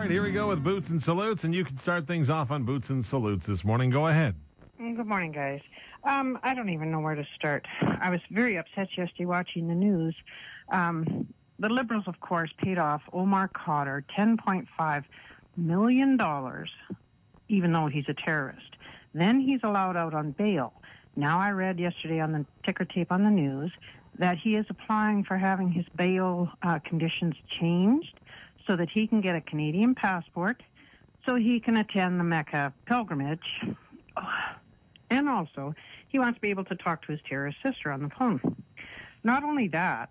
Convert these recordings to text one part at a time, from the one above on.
right, here we go with Boots and Salutes, and you can start things off on Boots and Salutes this morning. Go ahead. Good morning, guys. I don't even know where to start. I was very upset yesterday watching the news. The Liberals, of course, paid off Omar Khadr $10.5 million, even though he's a terrorist. Then he's allowed out on bail. Now I read yesterday on the ticker tape on the news that he is applying for having his bail conditions changed so that he can get a Canadian passport, so he can attend the Mecca pilgrimage. And also, he wants to be able to talk to his terrorist sister on the phone. Not only that,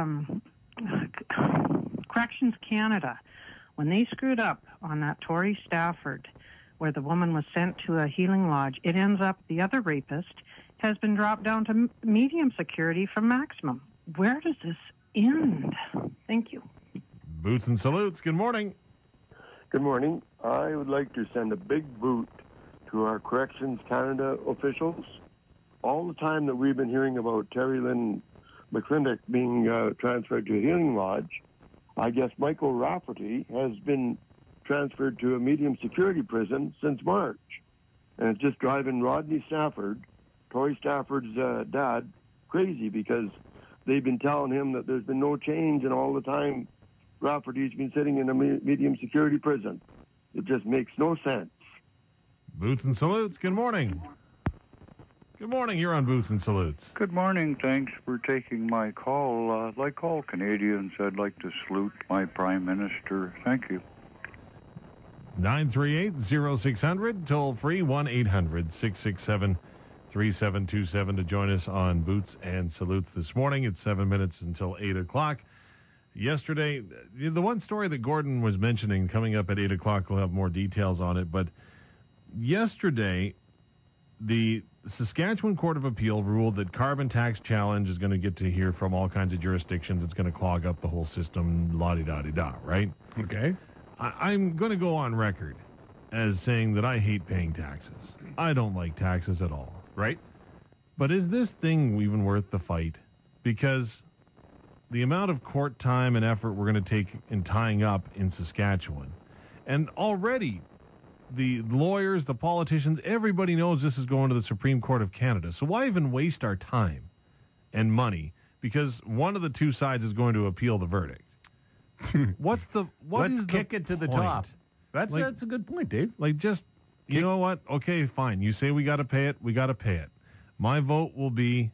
Corrections Canada, when they screwed up on that Tory Stafford, where the woman was sent to a healing lodge, it ends up the other rapist has been dropped down to medium security from maximum. Where does this end? Thank you. Boots and Salutes, good morning. Good morning. I would like to send a big boot to our Corrections Canada officials. All the time that we've been hearing about Terry Lynn McClintock being transferred to a healing lodge, I guess Michael Rafferty has been transferred to a medium security prison since March. And it's just driving Rodney Stafford, Tory Stafford's dad, crazy, because they've been telling him that there's been no change, and all the time Rafferty's been sitting in a medium security prison. It just makes no sense. Boots and Salutes, good morning. Good morning, you're on Boots and Salutes. Good morning, thanks for taking my call. Like all Canadians, I'd like to salute my Prime Minister. Thank you. 938-0600, toll free, 1-800-667-3727 to join us on Boots and Salutes this morning. It's 7 minutes until 8 o'clock. Yesterday, the one story that Gordon was mentioning coming up at 8 o'clock, we'll have more details on it, but yesterday, the Saskatchewan Court of Appeal ruled that carbon tax challenge is going to get to hear from all kinds of jurisdictions. It's going to clog up the whole system, la-di-da-di-da, right? Okay. I'm going to go on record as saying that I hate paying taxes. I don't like taxes at all. Right. But is this thing even worth the fight? Because the amount of court time and effort we're going to take in tying up in Saskatchewan, and already the lawyers, the politicians, everybody knows this is going to the Supreme Court of Canada. So why even waste our time and money? Because one of the two sides is going to appeal the verdict. Let's kick it to the point? top. That's a good point, Dave. Like, just, you know what? Okay, fine. You say we got to pay it, we got to pay it. My vote will be,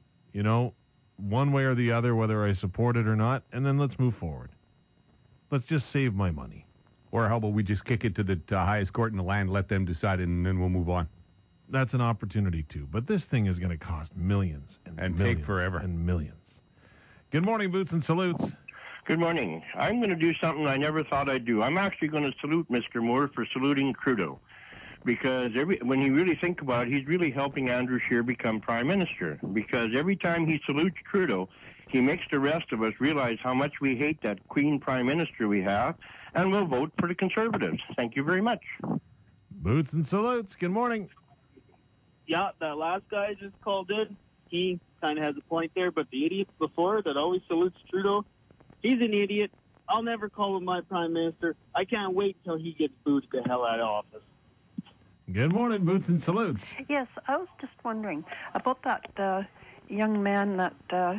one way or the other, whether I support it or not, and then let's move forward. Let's just save my money. Or how about we just kick it to the highest court in the land, let them decide it, and then we'll move on. That's an opportunity, too. But this thing is going to cost millions and millions take forever. And millions. Good morning, Boots and Salutes. Good morning. I'm going to do something I never thought I'd do. I'm actually going to salute Mr. Moore for saluting Trudeau, because when you really think about it, he's really helping Andrew Scheer become Prime Minister, because every time he salutes Trudeau, he makes the rest of us realize how much we hate that Queen Prime Minister we have, and we'll vote for the Conservatives. Thank you very much. Boots and Salutes. Good morning. Yeah, that last guy just called in. He kind of has a point there, but the idiot before that always salutes Trudeau, he's an idiot. I'll never call him my Prime Minister. I can't wait until he gets booted the hell out of office. Good morning, Boots and Salutes. Yes, I was just wondering about that young man that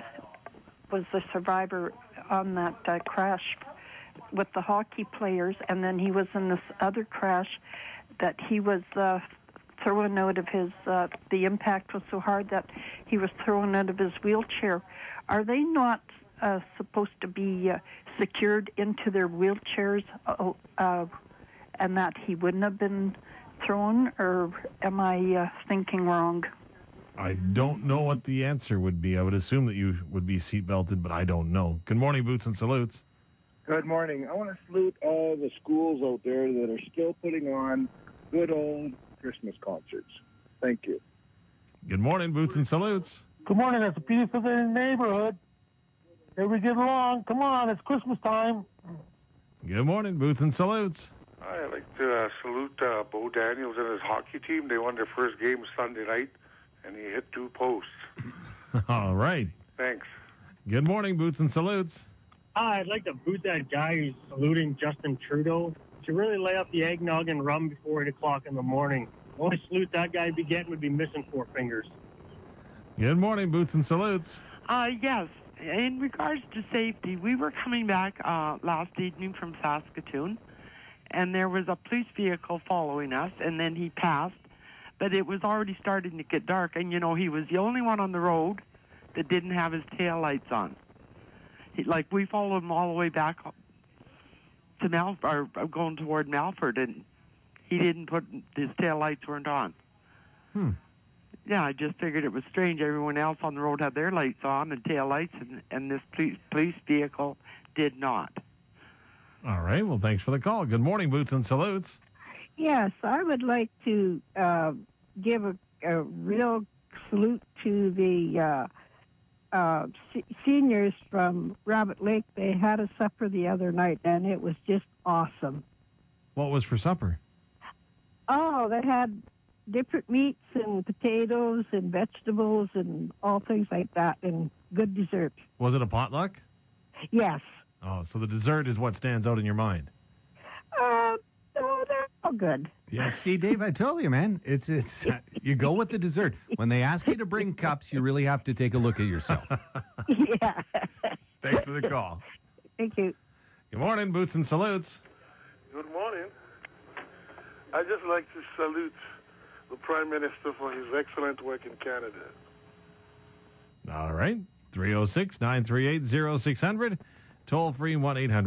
was the survivor on that crash with the hockey players, and then he was in this other crash that he was thrown out of his, the impact was so hard that he was thrown out of his wheelchair. Are they not supposed to be secured into their wheelchairs and that he wouldn't have been thrown, or am I thinking wrong? I don't know what the answer would be. I would assume that you would be seatbelted, but I don't know. Good morning, Boots and Salutes. Good morning. I want to salute all the schools out there that are still putting on good old Christmas concerts. Thank you. Good morning, Boots and Salutes. Good morning. It's a beautiful neighborhood. Everybody get along. Come on, it's Christmas time. Good morning, Boots and Salutes. I'd like to salute Bo Daniels and his hockey team. They won their first game Sunday night, and he hit 2 posts. All right. Thanks. Good morning, Boots and Salutes. I'd like to boot that guy who's saluting Justin Trudeau. to really lay out the eggnog and rum before 8 o'clock in the morning. The only salute that guy'd be getting would be missing 4 fingers. Good morning, Boots and Salutes. Yes. In regards to safety, we were coming back last evening from Saskatoon, and there was a police vehicle following us, and then he passed, but it was already starting to get dark, and, he was the only one on the road that didn't have his tail lights on. We followed him all the way back to going toward Melford, and he didn't his tail lights weren't on. Yeah, I just figured it was strange. Everyone else on the road had their lights on and tail lights, and this police vehicle did not. All right. Well, thanks for the call. Good morning, Boots and Salutes. Yes, I would like to give a real salute to the seniors from Rabbit Lake. They had a supper the other night, and it was just awesome. What was for supper? Oh, they had different meats and potatoes and vegetables and all things like that, and good dessert. Was it a potluck? Yes. Oh, so the dessert is what stands out in your mind. Oh, they're all good. Yeah, see, Dave, I told you, man. It's you go with the dessert. When they ask you to bring cups, you really have to take a look at yourself. Yeah. Thanks for the call. Thank you. Good morning, Boots and Salutes. Good morning. I'd just like to salute the Prime Minister for his excellent work in Canada. All right. 306-938-0600. Toll free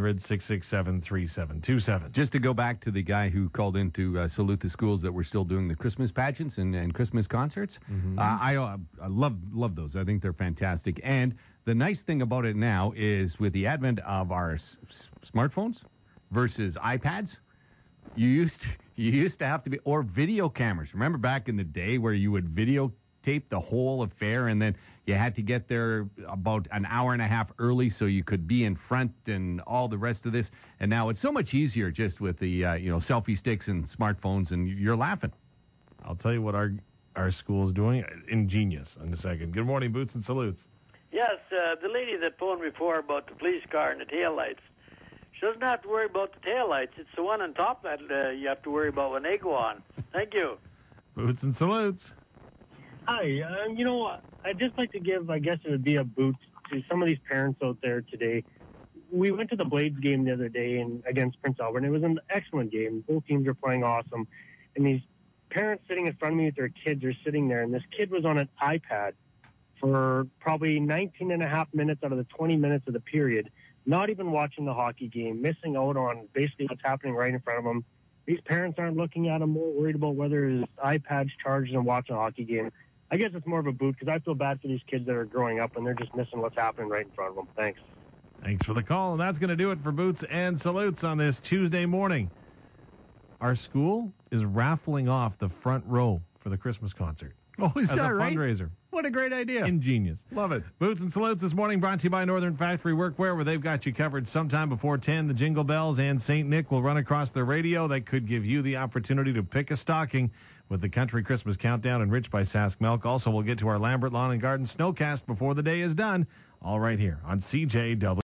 1-800-667-3727. Just to go back to the guy who called in to salute the schools that were still doing the Christmas pageants and Christmas concerts. Mm-hmm. I love those. I think they're fantastic. And the nice thing about it now is with the advent of our smartphones versus iPads, you used to have to be, or video cameras. Remember back in the day where you would videotape the whole affair, and then you had to get there about an hour and a half early so you could be in front and all the rest of this. And now it's so much easier just with the selfie sticks and smartphones, and you're laughing. I'll tell you what our school is doing. Ingenious in a second. Good morning, Boots and Salutes. Yes, the lady that phoned before about the police car and the taillights. She doesn't have to worry about the taillights. It's the one on top that you have to worry about when they go on. Thank you. Boots and Salutes. Hi. I'd just like to give, I guess it would be a boot to some of these parents out there today. We went to the Blades game the other day against Prince Albert, and it was an excellent game. Both teams are playing awesome. And these parents sitting in front of me with their kids are sitting there, and this kid was on an iPad for probably 19 and a half minutes out of the 20 minutes of the period, not even watching the hockey game, missing out on basically what's happening right in front of them. These parents aren't looking at him, more worried about whether his iPad's charged and watching a hockey game. I guess it's more of a boot because I feel bad for these kids that are growing up and they're just missing what's happening right in front of them. Thanks. Thanks for the call, and that's going to do it for Boots and Salutes on this Tuesday morning. Our school is raffling off the front row for the Christmas concert. Oh, is that right? As a fundraiser. What a great idea. Ingenious. Love it. Boots and Salutes this morning brought to you by Northern Factory Workwear, where they've got you covered sometime before 10. The Jingle Bells and St. Nick will run across the radio. That could give you the opportunity to pick a stocking with the Country Christmas Countdown enriched by Sask Milk. Also, we'll get to our Lambert Lawn and Garden Snowcast before the day is done. All right here on CJW.